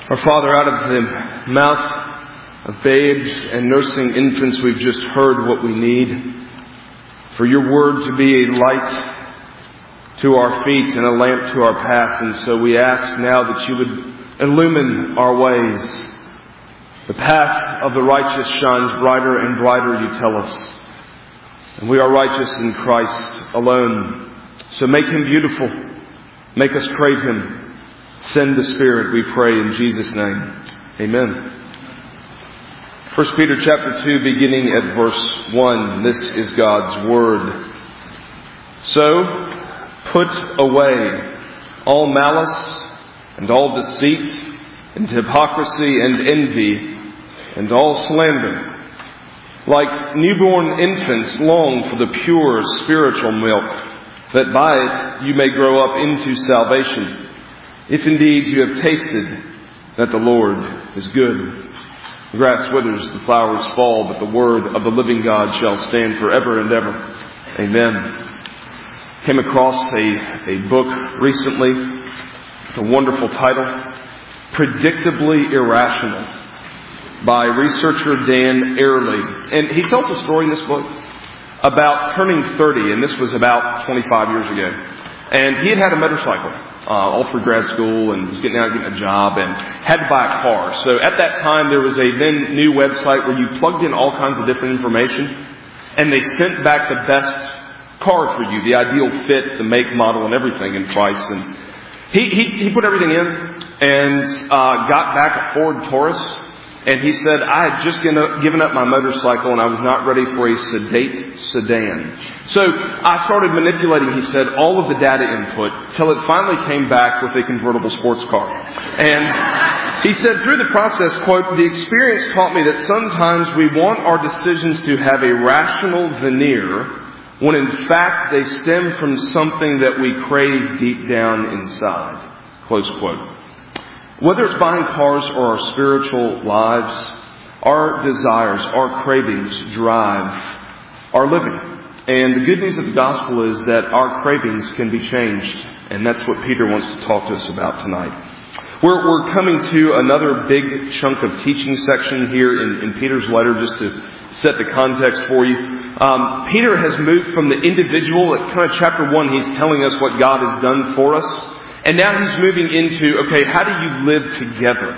Our Father, out of the mouth of babes and nursing infants, we've just heard what we need. For your word to be a light to our feet and a lamp to our path. And so we ask now that you would illumine our ways. The path of the righteous shines brighter and brighter, you tell us. And we are righteous in Christ alone. So make him beautiful. Make us crave him. Send the Spirit, we pray in Jesus' name. Amen. 1 Peter chapter 2, beginning at verse 1. This is God's Word. So, put away all malice and all deceit and hypocrisy and envy and all slander. Like newborn infants, long for the pure spiritual milk, that by it you may grow up into salvation, if indeed you have tasted that the Lord is good. The grass withers, the flowers fall, but the word of the living God shall stand forever and ever. Amen. Came across a book recently with a wonderful title, Predictably Irrational, by researcher Dan Ariely. And he tells a story in this book about turning 30, and this was about 25 years ago. And he had a motorcycle all through grad school and was getting out and getting a job and had to buy a car. So at that time there was a then new website where you plugged in all kinds of different information and they sent back the best car for you, the ideal fit, the make, model, and everything, and price. And he put everything in and got back a Ford Taurus. And he said, I had just given up my motorcycle and I was not ready for a sedate sedan. So I started manipulating, he said, all of the data input till it finally came back with a convertible sports car. And he said, through the process, quote, the experience taught me that sometimes we want our decisions to have a rational veneer when in fact they stem from something that we crave deep down inside. Close quote. Whether it's buying cars or our spiritual lives, our desires, our cravings drive our living. And the good news of the gospel is that our cravings can be changed. And that's what Peter wants to talk to us about tonight. We're coming to another big chunk of teaching section here in Peter's letter, just to set the context for you. Peter has moved from the individual, at kind of chapter 1, he's telling us what God has done for us. And now he's moving into, okay, how do you live together?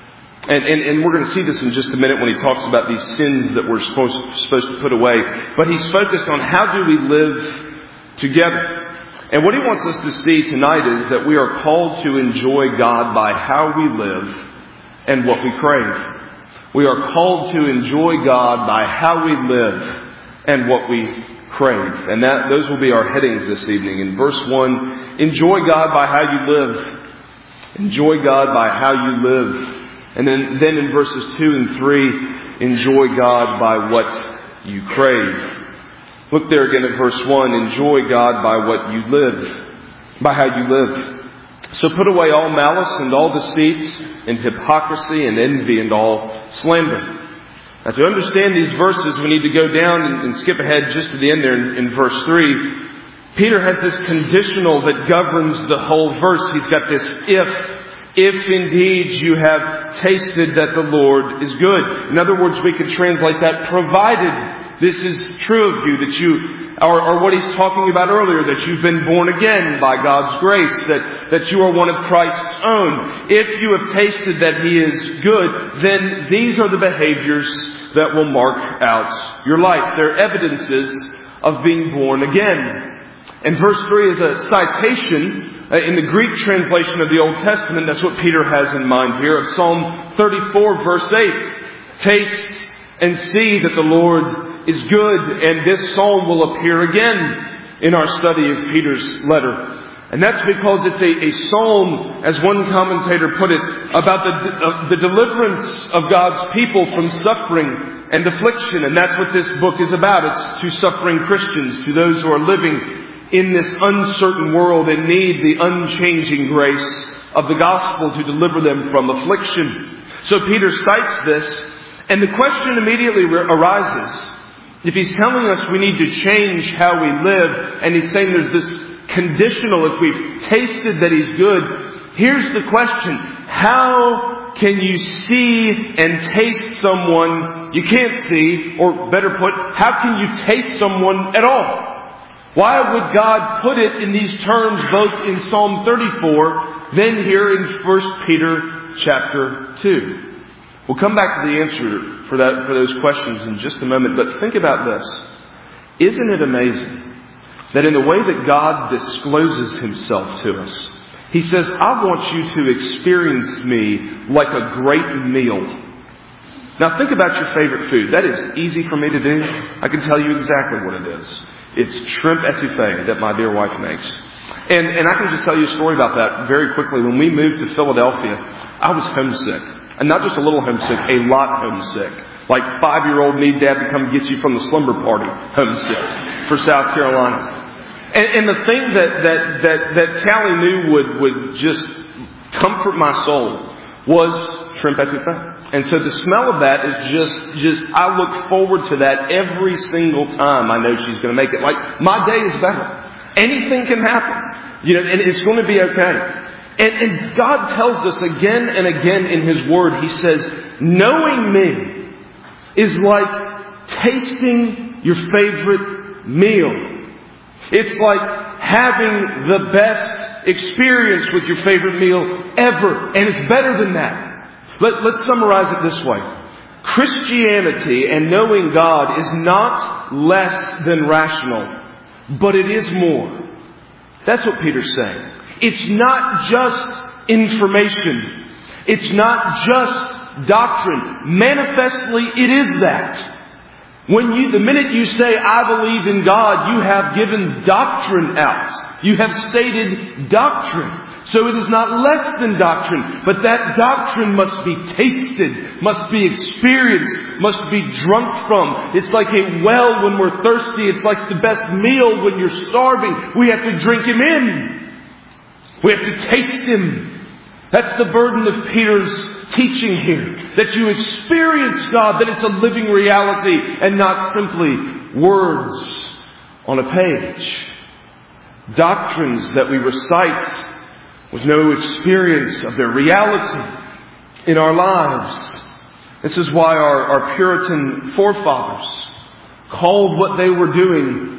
And we're going to see this in just a minute when he talks about these sins that we're supposed to put away. But he's focused on how do we live together. And what he wants us to see tonight is that we are called to enjoy God by how we live and what we crave. We are called to enjoy God by how we live and what we crave. And those will be our headings this evening. In verse 1, enjoy God by how you live. Enjoy God by how you live. And then in verses 2 and 3, enjoy God by what you crave. Look there again at verse 1. Enjoy God by what you live. By how you live. So put away all malice and all deceit and hypocrisy and envy and all slander. Now, to understand these verses, we need to go down and skip ahead just to the end there in verse 3. Peter has this conditional that governs the whole verse. He's got this if indeed you have tasted that the Lord is good. In other words, we could translate that, provided this is true of you, that you, or what he's talking about earlier, that you've been born again by God's grace, that you are one of Christ's own. If you have tasted that he is good, then these are the behaviors that will mark out your life. They're evidences of being born again. And verse 3 is a citation in the Greek translation of the Old Testament. That's what Peter has in mind here, of Psalm 34 verse 8. Taste and see that the Lord is good. And this psalm will appear again in our study of Peter's letter. And that's because it's a psalm, as one commentator put it, about the deliverance of God's people from suffering and affliction. And that's what this book is about. It's to suffering Christians, to those who are living in this uncertain world and need the unchanging grace of the gospel to deliver them from affliction. So Peter cites this, and the question immediately arises. If he's telling us we need to change how we live, and he's saying there's this conditional, if we've tasted that he's good, here's the question: how can you see and taste someone you can't see? Or better put, how can you taste someone at all? Why would God put it in these terms both in Psalm 34, then here in 1 Peter chapter 2? We'll come back to the answer for those questions in just a moment, but think about this. Isn't it amazing that in the way that God discloses Himself to us, He says, I want you to experience me like a great meal. Now think about your favorite food. That is easy for me to do. I can tell you exactly what it is. It's shrimp etouffee that my dear wife makes. And I can just tell you a story about that very quickly. When we moved to Philadelphia, I was homesick. And not just a little homesick, a lot homesick. Like 5-year-old need Dad to come get you from the slumber party homesick for South Carolina. And the thing that Callie knew would just comfort my soul was shrimp etouffee. And so the smell of that is just I look forward to that every single time I know she's going to make it. Like, my day is better. Anything can happen. And it's going to be okay. And God tells us again and again in His Word, He says, knowing me is like tasting your favorite meal. It's like having the best experience with your favorite meal ever. And it's better than that. Let's summarize it this way. Christianity and knowing God is not less than rational, but it is more. That's what Peter's saying. It's not just information. It's not just doctrine. Manifestly, it is that. The minute you say, I believe in God, you have given doctrine out. You have stated doctrine. So it is not less than doctrine, but that doctrine must be tasted, must be experienced, must be drunk from. It's like a well when we're thirsty. It's like the best meal when you're starving. We have to drink Him in. We have to taste Him. That's the burden of Peter's teaching here. That you experience God, that it's a living reality and not simply words on a page. Doctrines that we recite with no experience of their reality in our lives. This is why our Puritan forefathers called what they were doing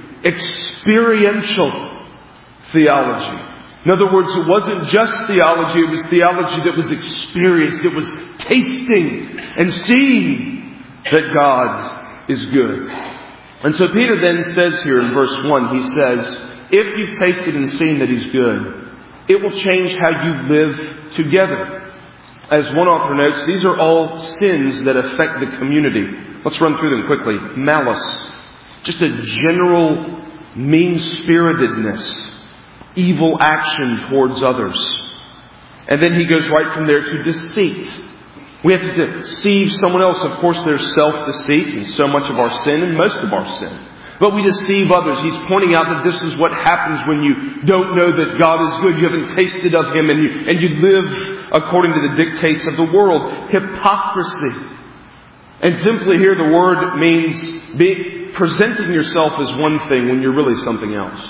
experiential theology. In other words, it wasn't just theology, it was theology that was experienced. It was tasting and seeing that God is good. And so Peter then says here in verse 1, he says, if you've tasted and seen that He's good, it will change how you live together. As one author notes, these are all sins that affect the community. Let's run through them quickly. Malice. Just a general mean-spiritedness. Evil action towards others. And then he goes right from there to deceit. We have to deceive someone else. Of course, there's self-deceit in so much of our sin and most of our sin. But we deceive others. He's pointing out that this is what happens when you don't know that God is good. You haven't tasted of Him and you live according to the dictates of the world. Hypocrisy. And simply here the word means presenting yourself as one thing when you're really something else.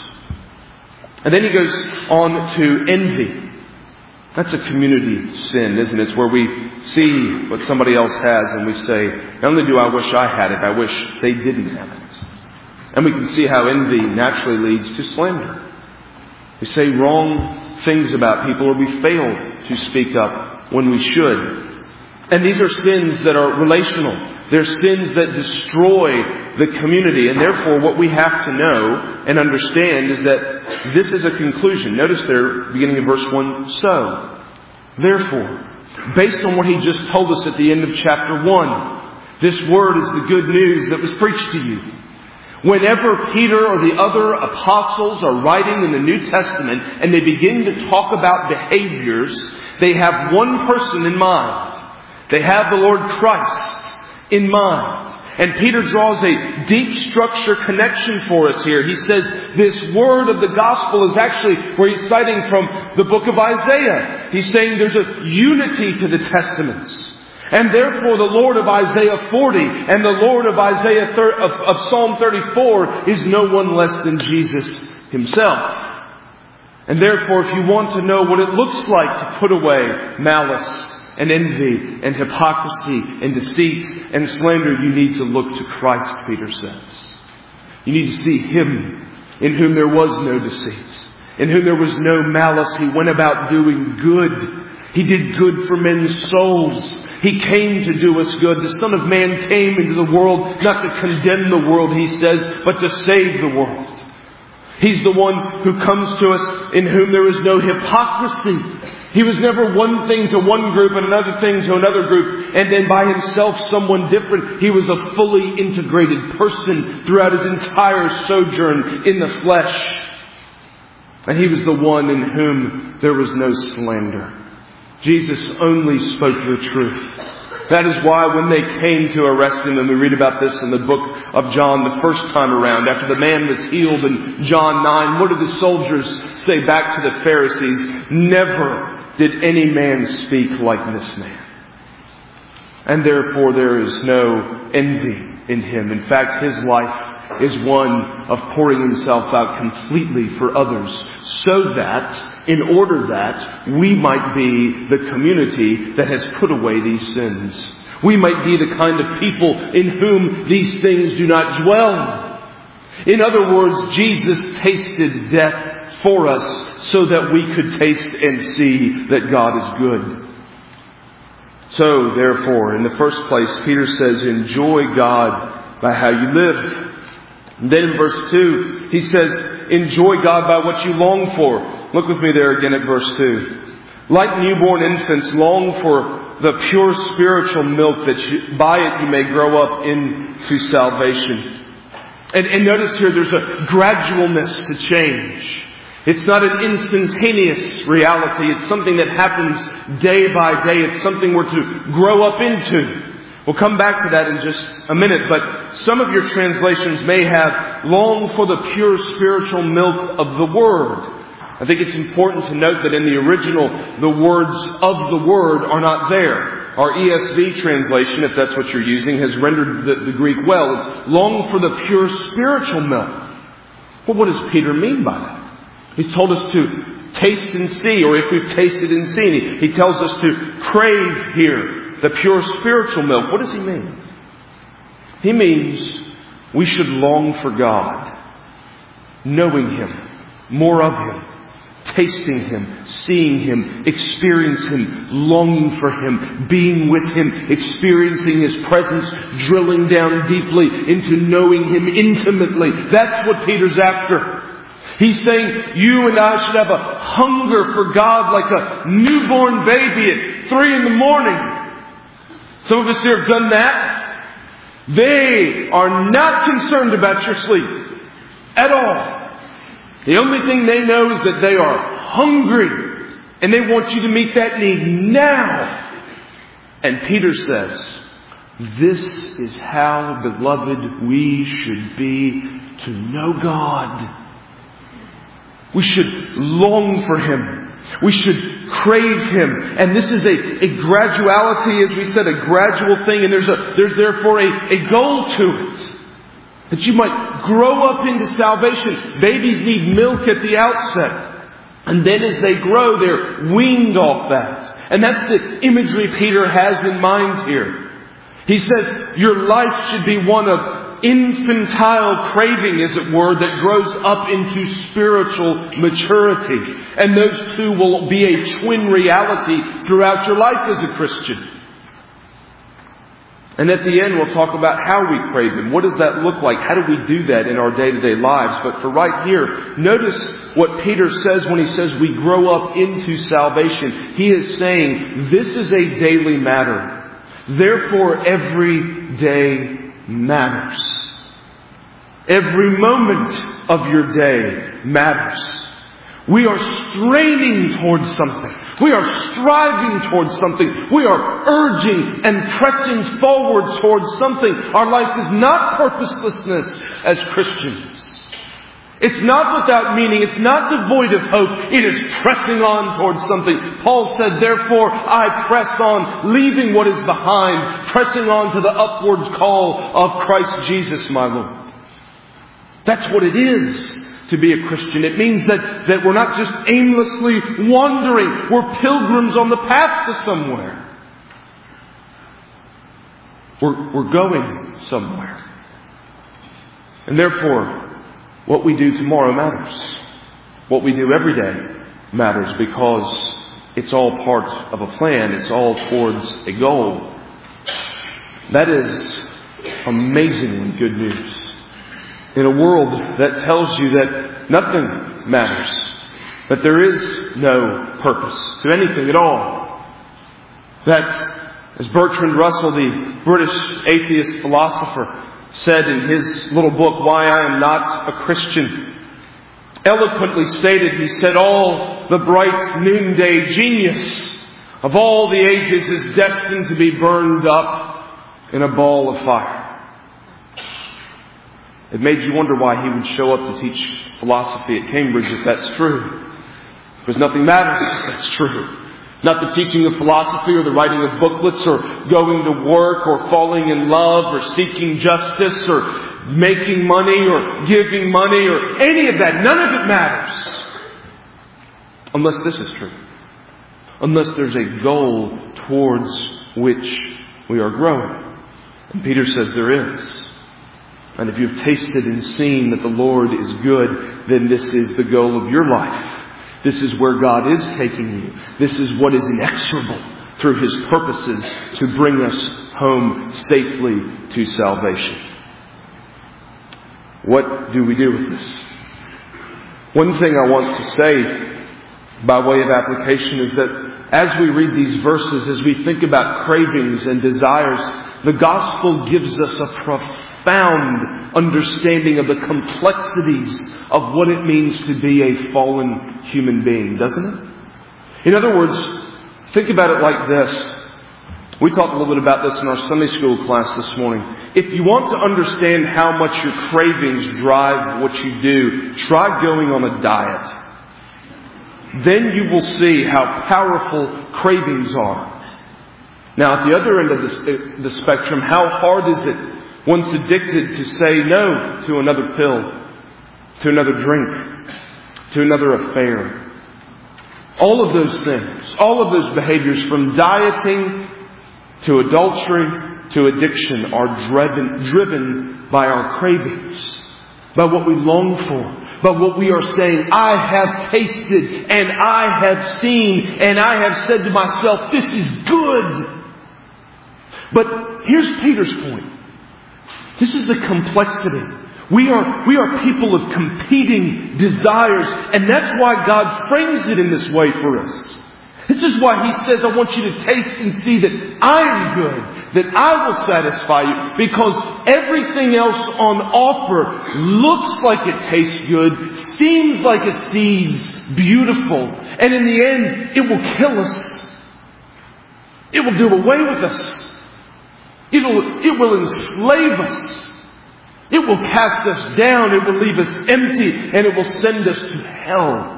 And then he goes on to envy. That's a community sin, isn't it? It's where we see what somebody else has and we say, not only do I wish I had it, I wish they didn't have it. And we can see how envy naturally leads to slander. We say wrong things about people, or we fail to speak up when we should. And these are sins that are relational. They're sins that destroy the community. And therefore, what we have to know and understand is that this is a conclusion. Notice there, beginning in verse 1, so. Therefore, based on what he just told us at the end of chapter 1, this word is the good news that was preached to you. Whenever Peter or the other apostles are writing in the New Testament and they begin to talk about behaviors, they have one person in mind. They have the Lord Christ in mind. And Peter draws a deep structure connection for us here. He says this word of the gospel is actually where he's citing from the book of Isaiah. He's saying there's a unity to the Testaments. And therefore the Lord of Isaiah 40 and the Lord of of Psalm 34 is no one less than Jesus Himself. And therefore, if you want to know what it looks like to put away malice and envy and hypocrisy and deceit and slander, you need to look to Christ, Peter says. You need to see Him in whom there was no deceit, in whom there was no malice. He went about doing good. He did good for men's souls. He came to do us good. The Son of Man came into the world not to condemn the world, He says, but to save the world. He's the one who comes to us in whom there is no hypocrisy. He was never one thing to one group and another thing to another group, and then by Himself someone different. He was a fully integrated person throughout His entire sojourn in the flesh. And He was the one in whom there was no slander. Jesus only spoke the truth. That is why when they came to arrest Him, and we read about this in the book of John the first time around, after the man was healed in John 9, what did the soldiers say back to the Pharisees? Never did any man speak like this man. And therefore there is no envy in Him. In fact, His life is one of pouring Himself out completely for others, so that, in order that, we might be the community that has put away these sins. We might be the kind of people in whom these things do not dwell. In other words, Jesus tasted death for us so that we could taste and see that God is good. So, therefore, in the first place, Peter says, enjoy God by how you live. And then in verse 2, he says, enjoy God by what you long for. Look with me there again at verse 2. Like newborn infants, long for the pure spiritual milk that by it you may grow up into salvation. And notice here there's a gradualness to change. It's not an instantaneous reality. It's something that happens day by day. It's something we're to grow up into. We'll come back to that in just a minute, but some of your translations may have long for the pure spiritual milk of the Word. I think it's important to note that in the original, the words of the Word are not there. Our ESV translation, if that's what you're using, has rendered the Greek well. It's long for the pure spiritual milk. Well, what does Peter mean by that? He's told us to taste and see, or if we've tasted and seen, he tells us to crave here the pure spiritual milk. What does he mean? He means we should long for God, knowing Him, more of Him, tasting Him, seeing Him, experiencing Him, longing for Him, being with Him, experiencing His presence, drilling down deeply into knowing Him intimately. That's what Peter's after. He's saying you and I should have a hunger for God like a newborn baby at 3 a.m. Some of us here have done that. They are not concerned about your sleep at all. The only thing they know is that they are hungry and they want you to meet that need now. And Peter says, this is how, beloved, we should be to know God. We should long for Him. We should crave Him. And this is a graduality, as we said, a gradual thing. And there's therefore a goal to it. That you might grow up into salvation. Babies need milk at the outset. And then as they grow, they're weaned off that. And that's the imagery Peter has in mind here. He says, your life should be one of infantile craving, as it were, that grows up into spiritual maturity. And those two will be a twin reality throughout your life as a Christian. And at the end, we'll talk about how we crave Him. What does that look like? How do we do that in our day-to-day lives? But for right here, notice what Peter says when he says we grow up into salvation. He is saying this is a daily matter. Therefore, every day matters. Every moment of your day matters. We are straining towards something. We are striving towards something. We are urging and pressing forward towards something. Our life is not purposelessness as Christians. It's not without meaning. It's not devoid of hope. It is pressing on towards something. Paul said, therefore, I press on, leaving what is behind, pressing on to the upwards call of Christ Jesus, my Lord. That's what it is to be a Christian. It means that we're not just aimlessly wandering. We're pilgrims on the path to somewhere. We're going somewhere. And therefore, what we do tomorrow matters. What we do every day matters because it's all part of a plan. It's all towards a goal. That is amazingly good news. In a world that tells you that nothing matters, that there is no purpose to anything at all. That, as Bertrand Russell, the British atheist philosopher, said in his little book, Why I Am Not a Christian, eloquently stated, he said, all the bright noonday genius of all the ages is destined to be burned up in a ball of fire. It made you wonder why he would show up to teach philosophy at Cambridge if that's true. Because nothing matters if that's true. Not the teaching of philosophy or the writing of booklets or going to work or falling in love or seeking justice or making money or giving money or any of that. None of it matters. Unless this is true. Unless there's a goal towards which we are growing. And Peter says there is. And if you've tasted and seen that the Lord is good, then this is the goal of your life. This is where God is taking you. This is what is inexorable through His purposes to bring us home safely to salvation. What do we do with this? One thing I want to say by way of application is that as we read these verses, as we think about cravings and desires, the gospel gives us a profound understanding of the complexities of what it means to be a fallen human being, doesn't it? In other words, think about it like this. We talked a little bit about this in our Sunday school class this morning. If you want to understand how much your cravings drive what you do, try going on a diet. Then you will see how powerful cravings are. Now, at the other end of the spectrum, how hard is it once addicted to say no to another pill, to another drink, to another affair? All of those things, all of those behaviors, from dieting to adultery to addiction, are driven by our cravings, by what we long for. But what we are saying, I have tasted and I have seen and I have said to myself, this is good. But here's Peter's point. This is the complexity. We are people of competing desires, and that's why God frames it in this way for us. This is why He says, I want you to taste and see that I am good, that I will satisfy you, because everything else on offer looks like it tastes good, seems like it seems beautiful, and in the end, it will kill us. It will do away with us. It will enslave us. It will cast us down. It will leave us empty, and it will send us to hell.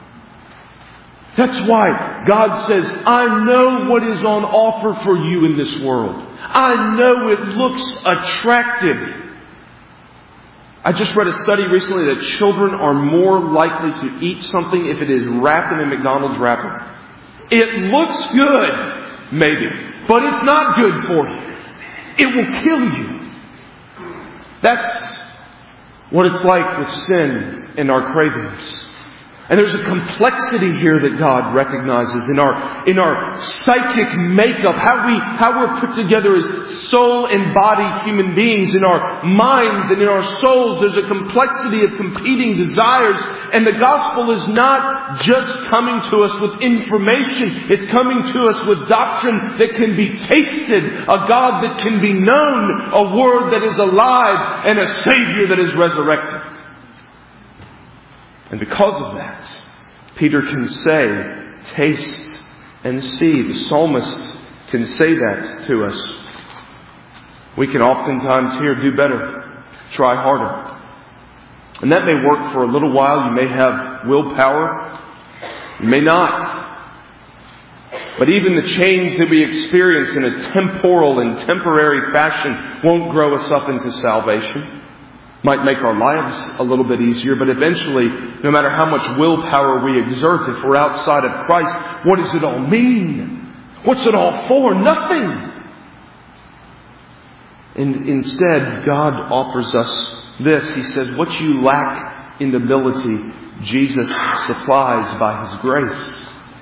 That's why God says, I know what is on offer for you in this world. I know it looks attractive. I just read a study recently that children are more likely to eat something if it is wrapped in a McDonald's wrapper. It looks good, maybe, but it's not good for you. It will kill you. That's what it's like with sin and our cravings. And there's a complexity here that God recognizes in our psychic makeup, how we're put together as soul and body human beings, in our minds and in our souls. There's a complexity of competing desires, and the gospel is not just coming to us with information. It's coming to us with doctrine that can be tasted, a God that can be known, a Word that is alive, and a Savior that is resurrected. And because of that, Peter can say, taste and see. The psalmist can say that to us. We can oftentimes here do better, try harder. And that may work for a little while. You may have willpower. You may not. But even the change that we experience in a temporal and temporary fashion won't grow us up into salvation. Might make our lives a little bit easier, but eventually, no matter how much willpower we exert, if we're outside of Christ, what does it all mean? What's it all for? Nothing. And instead, God offers us this. He says, what you lack in ability, Jesus supplies by His grace.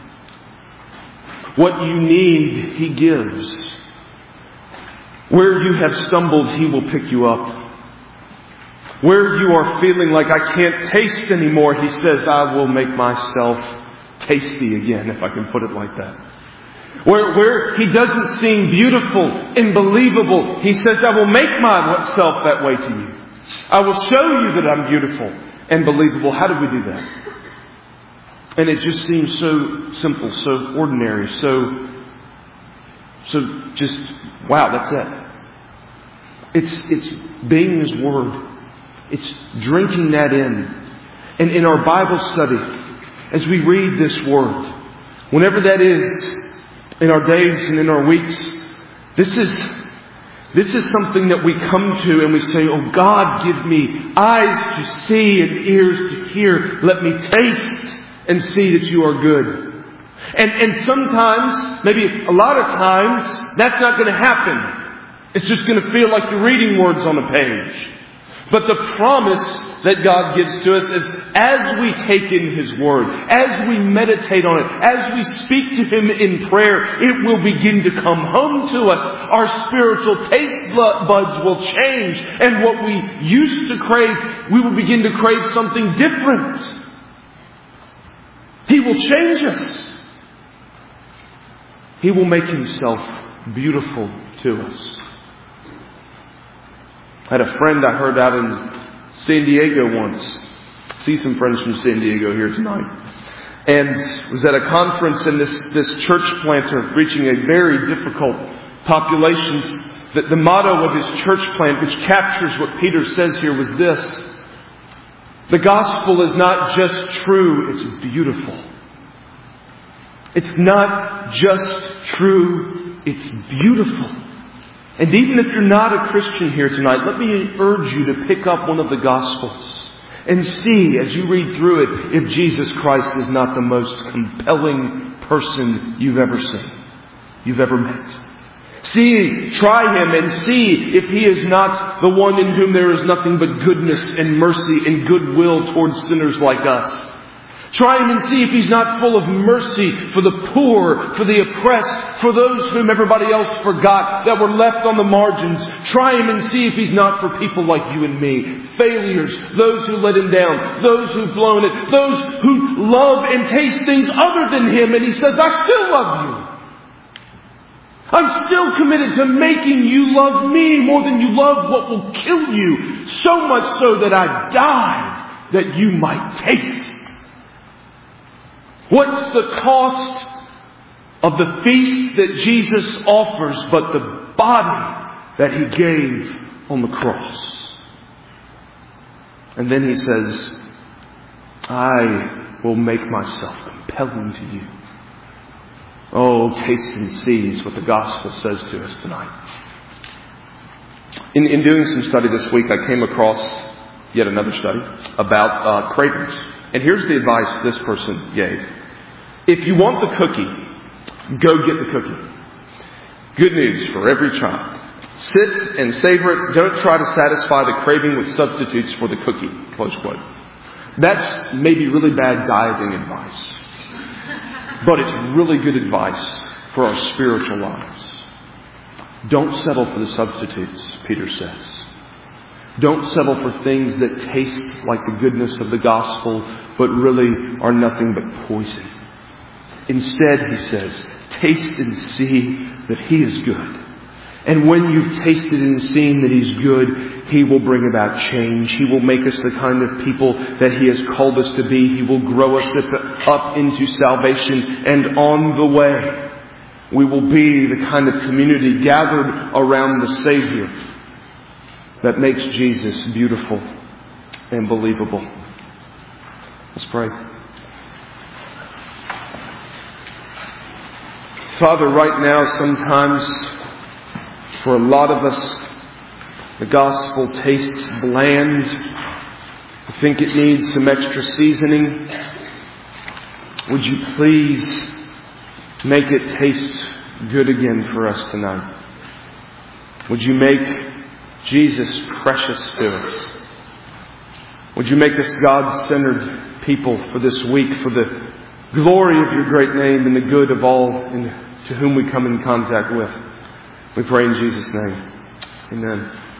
What you need, He gives. Where you have stumbled, He will pick you up. Where you are feeling like I can't taste anymore, He says, I will make myself tasty again, if I can put it like that. Where He doesn't seem beautiful and believable, He says, I will make myself that way to you. I will show you that I'm beautiful and believable. How do we do that? And it just seems so simple, so ordinary, so just, wow, that's it. It's being His Word. It's drinking that in. And in our Bible study, as we read this Word, whenever that is, in our days and in our weeks, this is something that we come to and we say, oh God, give me eyes to see and ears to hear. Let me taste and see that you are good. And sometimes, maybe a lot of times, that's not going to happen. It's just going to feel like you're reading words on a page. But the promise that God gives to us is as we take in His Word, as we meditate on it, as we speak to Him in prayer, it will begin to come home to us. Our spiritual taste buds will change. And what we used to crave, we will begin to crave something different. He will change us. He will make Himself beautiful to us. I had a friend I heard out in San Diego once. See some friends from San Diego here tonight. And was at a conference, and this church planter reaching a very difficult population. The motto of his church plant, which captures what Peter says here, was this: the gospel is not just true, it's beautiful. It's not just true, it's beautiful. And even if you're not a Christian here tonight, let me urge you to pick up one of the Gospels and see, as you read through it, if Jesus Christ is not the most compelling person you've ever seen, you've ever met. Try Him and see if He is not the one in whom there is nothing but goodness and mercy and goodwill towards sinners like us. Try Him and see if He's not full of mercy for the poor, for the oppressed, for those whom everybody else forgot, that were left on the margins. Try Him and see if He's not for people like you and me. Failures, those who let Him down, those who've blown it, those who love and taste things other than Him. And He says, I still love you. I'm still committed to making you love me more than you love what will kill you. So much so that I died that you might taste. What's the cost of the feast that Jesus offers but the body that He gave on the cross? And then He says, I will make myself compelling to you. Oh, taste and see is what the gospel says to us tonight. In doing some study this week, I came across yet another study about cravings. And here's the advice this person gave. If you want the cookie, go get the cookie. Good news for every child. Sit and savor it. Don't try to satisfy the craving with substitutes for the cookie. Close quote. That's maybe really bad dieting advice. But it's really good advice for our spiritual lives. Don't settle for the substitutes, Peter says. Don't settle for things that taste like the goodness of the gospel, but really are nothing but poison. Instead, he says, taste and see that He is good. And when you've tasted and seen that He's good, He will bring about change. He will make us the kind of people that He has called us to be. He will grow us up into salvation. And on the way, we will be the kind of community gathered around the Savior that makes Jesus beautiful and believable. Let's pray. Father, right now, sometimes for a lot of us, the gospel tastes bland. I think it needs some extra seasoning. Would you please make it taste good again for us tonight? Would you make Jesus, precious to us. Would you make us God-centered people for this week, for the glory of your great name and the good of all to whom we come in contact with. We pray in Jesus' name. Amen.